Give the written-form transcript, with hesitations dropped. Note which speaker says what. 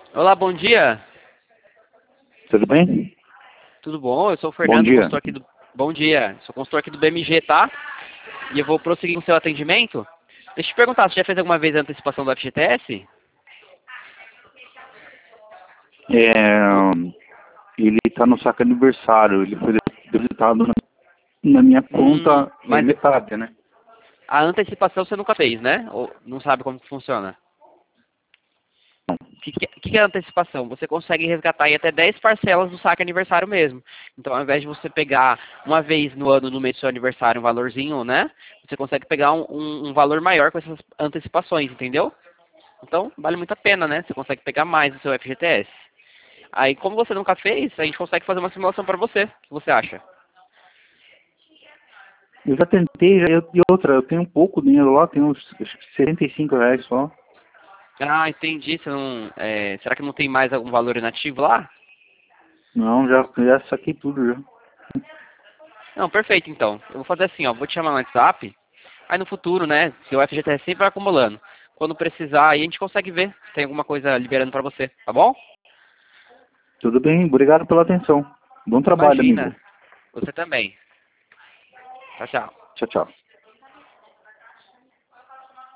Speaker 1: Olá, bom dia.
Speaker 2: Tudo bem?
Speaker 1: Tudo bom? Eu sou o
Speaker 2: Bom
Speaker 1: Fernando,
Speaker 2: dia.
Speaker 1: consultor aqui do... Bom dia. Sou consultor aqui do BMG, tá? E eu vou prosseguir com o seu atendimento. Deixa eu te perguntar, você já fez alguma vez a antecipação do FGTS? Ou-
Speaker 2: É, ele está no saque aniversário. Ele foi depositado na minha conta
Speaker 1: mas
Speaker 2: metade, né?
Speaker 1: a antecipação você nunca fez, né? Ou não sabe como que funciona? O que é a antecipação? Você consegue resgatar em até 10 parcelas do saque aniversário mesmo. Então, ao invés de você pegar uma vez no ano, no mês do seu aniversário, um valorzinho, né? Você consegue pegar um valor maior com essas antecipações, entendeu? Então, vale muito a pena, né? Você consegue pegar mais do seu FGTS. Aí, como você nunca fez, a gente consegue fazer uma simulação para você. O que você acha?
Speaker 2: Eu já tentei, e outra, eu tenho um pouco dinheiro lá, tenho uns acho que R$ 65 só.
Speaker 1: Ah, entendi. Você não, será que não tem mais algum valor inativo lá?
Speaker 2: Não, já saquei tudo já.
Speaker 1: Não, perfeito, então. Eu vou fazer assim, ó. Vou te chamar no WhatsApp. Aí no futuro, né? Seu FGTS sempre vai acumulando. Quando precisar, aí a gente consegue ver se tem alguma coisa liberando para você, tá bom?
Speaker 2: Tudo bem, obrigado pela atenção. Bom trabalho, amigo.
Speaker 1: Imagina. Você também. Tchau, tchau.
Speaker 2: Tchau, tchau.